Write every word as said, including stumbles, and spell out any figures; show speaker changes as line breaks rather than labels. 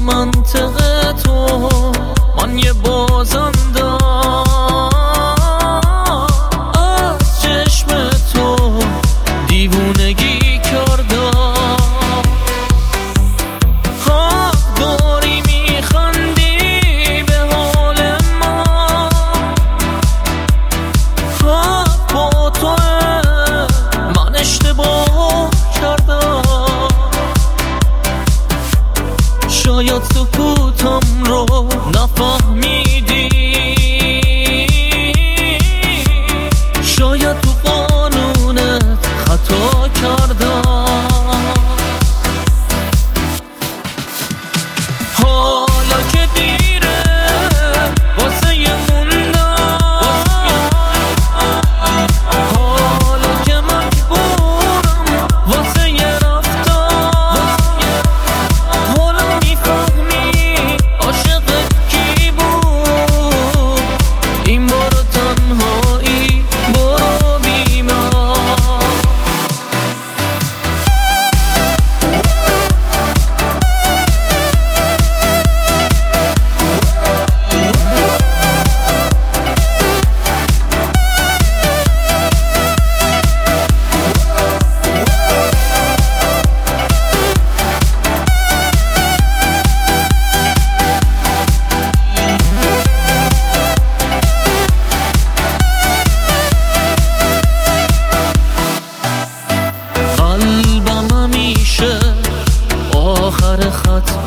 منطق تو من یه بازنده از چشم تو دیوونگی کردم. حق داری میخندی به حال من، حق با توه من اشتباه کردم. شاید سکوتم رو نفهمیدی، شاید تو قانونت خطا کردم. حالا که دیره واسه یه موندم، حالا که مجبورم واسه یه رفتم. حالا میفهمی عاشق کی بود، این بار تنهایی برو بی من. قلبم همیشه آخر خط